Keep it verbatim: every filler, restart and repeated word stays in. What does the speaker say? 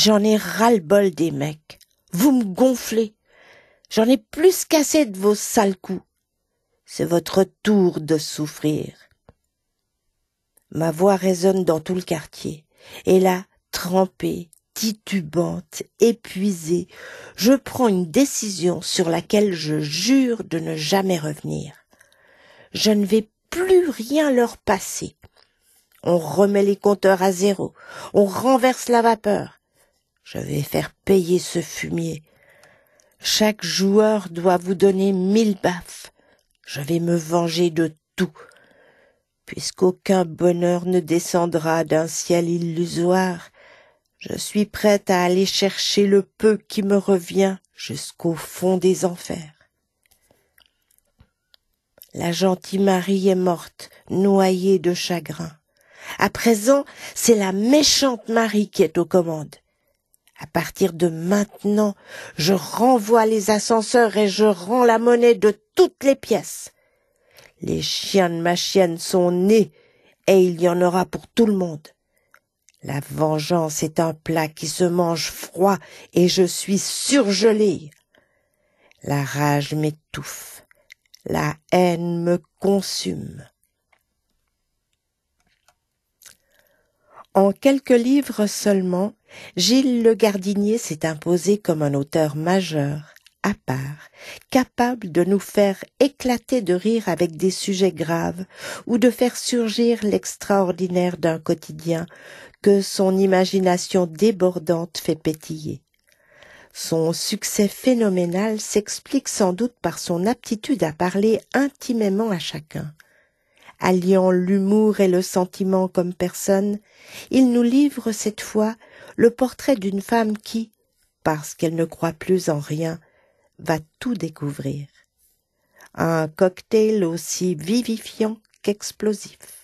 J'en ai ras-le-bol des mecs. Vous me gonflez. J'en ai plus qu'assez de vos sales coups. C'est votre tour de souffrir. Ma voix résonne dans tout le quartier. Et là, trempée, titubante, épuisée, je prends une décision sur laquelle je jure de ne jamais revenir. Je ne vais plus rien leur passer. On remet les compteurs à zéro, on renverse la vapeur. Je vais faire payer ce fumier. Chaque joueur doit vous donner mille baffes. Je vais me venger de tout, puisqu'aucun bonheur ne descendra d'un ciel illusoire. Je suis prête à aller chercher le peu qui me revient jusqu'au fond des enfers. La gentille Marie est morte, noyée de chagrin. À présent, c'est la méchante Marie qui est aux commandes. À partir de maintenant, je renvoie les ascenseurs et je rends la monnaie de toutes les pièces. Les chiens de ma chienne sont nés et il y en aura pour tout le monde. La vengeance est un plat qui se mange froid et je suis surgelée. La rage m'étouffe, la haine me consume. En quelques livres seulement, Gilles Le Gardinier s'est imposé comme un auteur majeur, à part, capable de nous faire éclater de rire avec des sujets graves ou de faire surgir l'extraordinaire d'un quotidien que son imagination débordante fait pétiller. Son succès phénoménal s'explique sans doute par son aptitude à parler intimement à chacun. Alliant l'humour et le sentiment comme personne, il nous livre cette fois le portrait d'une femme qui, parce qu'elle ne croit plus en rien, va tout découvrir. Un cocktail aussi vivifiant qu'explosif.